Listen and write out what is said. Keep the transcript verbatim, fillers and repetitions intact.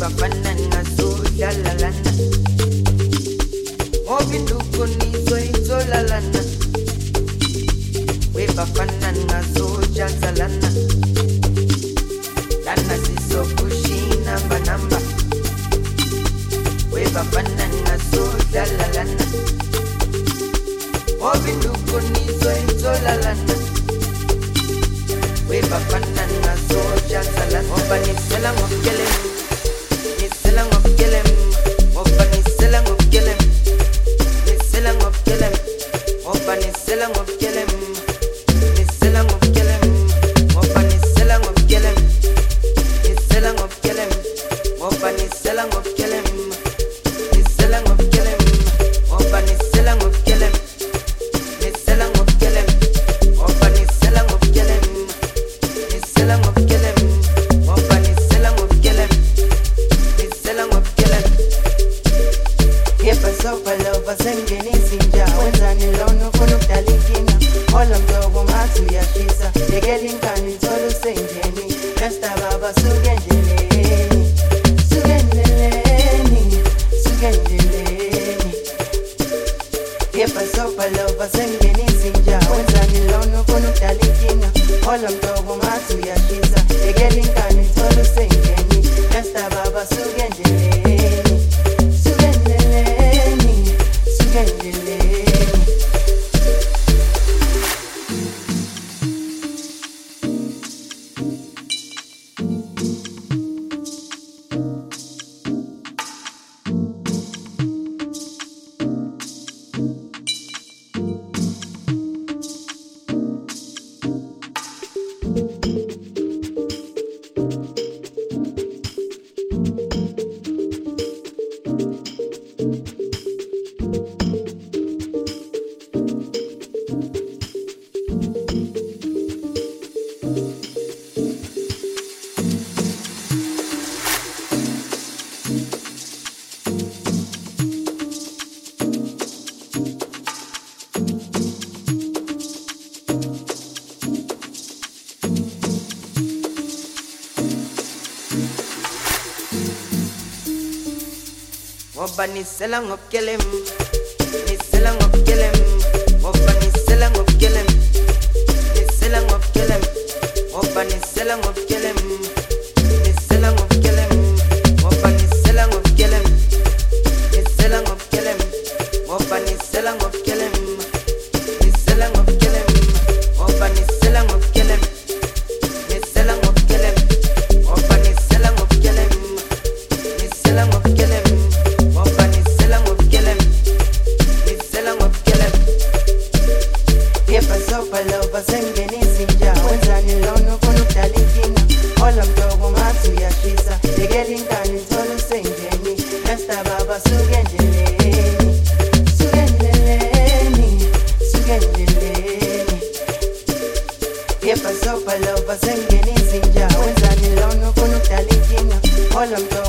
bafana ngazodalalana obinduko nizwe izolalana we bafana ngazojazalana lana sisokushina banamba we bafana ngazodalalana obinduko nizwe izolalana we bafana ngazojazalana oba nisela ngokele nisela ngokele oba nisela ngokele nisela ngokele oba nisela ngokele nisela ngokele oba nisela ngokele nisela ngokele oba nisela ngokele nisela ngokele oba nisela ngokele nisela ngokele oba nisela ngokele nisela ngokele oba nisela ngokele nisela ngokele yepa sopa lova sengeni sinja wenzani lono kono kdalikina ola mdogo matu yashisa yegelinkani tolu senjeni resta baba sugenjeleni sugenjeleni sugenjeleni yepa sopa lova sengeni sinja wenzani lono kono kdalikina ola mdogo matu yashisa yegelinkani tolu senjeni resta baba sugenjeleni sugenjeleni sugenjeleni oba nisela ngokele nisela ngokele oba nisela ngokele nisela ngokele oba nisela ngokele nisela ngokele oba nisela ngokele nisela ngokele oba nisela ngokele nisela ngokele oba nisela ngokele nisela ngokele oba nisela ngokele nisela ngokele yepa sopa lova sengeni sinja wenzani lono kono kdalikina ola mdogo matu yashisa yegelinkani tolu senjeni resta baba sugenjeleni sugenjeleni sugenjeleni yepa sopa lova sengeni sinja wenzani lono kono kdalikina ola mdogo